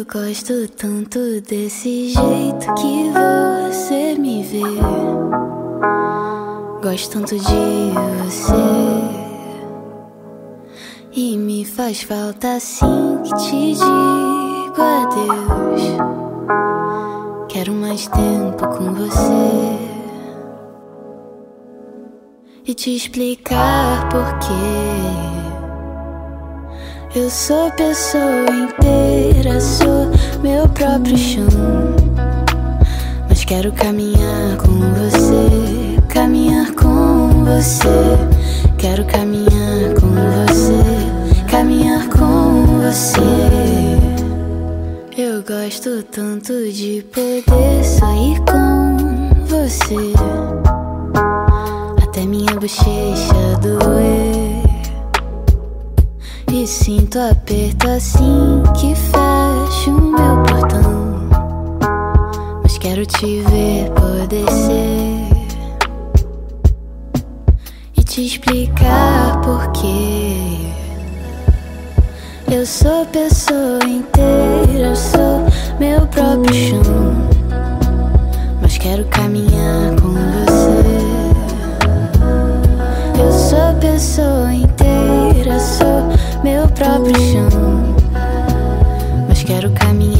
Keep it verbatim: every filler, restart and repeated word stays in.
gosto tanto desse jeito que você me vê. Gosto tanto de você e me faz falta assim que te digo adeus. Quero mais tempo com você e te explicar porquê. Eu sou pessoa inteira, sou meu próprio chão. Mas quero caminhar com você, caminhar com você. Quero caminhar com você, caminhar com você. Eu gosto tanto de poder sorrir com você, até minha bochecha doer. E sinto aperto assim que fecho o meu portão. Mas quero te ver poder ser e te explicar porquê. Eu sou pessoa inteira, eu sou meu próprio chão. Mas quero caminhar com você. Eu sou pessoa inteira, sou meu próprio chão. Mas quero caminhar